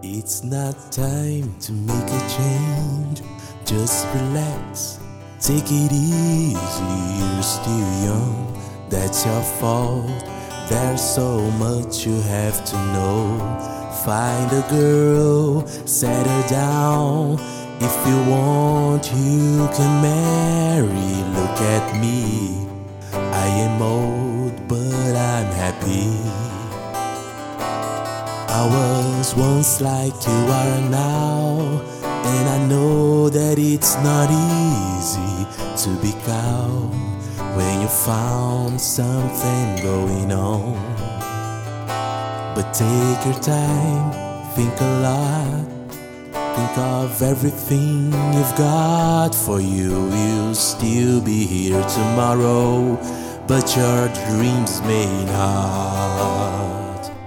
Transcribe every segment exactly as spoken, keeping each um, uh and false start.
It's not time to make a change. Just relax, take it easy. You're still young, that's your fault. There's so much you have to know. Find a girl, settle down. If you want, you can marry. Look at me, I am old, but I'm happy. I was once like you are now, and I know that it's not easy to be calm when you found something going on. But take your time, think a lot, think of everything you've got for you. You'll still be here tomorrow, but your dreams may not.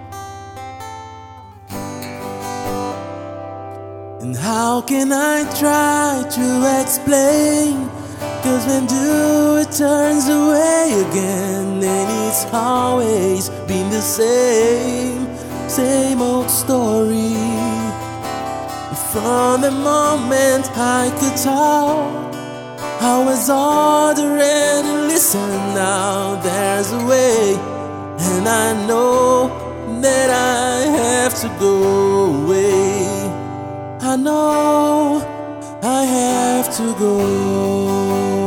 And how can I try to explain? Cause when do it turns away again, and it's always been the same, same old story. From the moment I could talk, I was ordering and listen. Now there's a way, and I know that I have to go away. I know I have to go.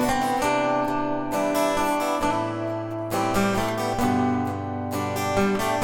Thank you.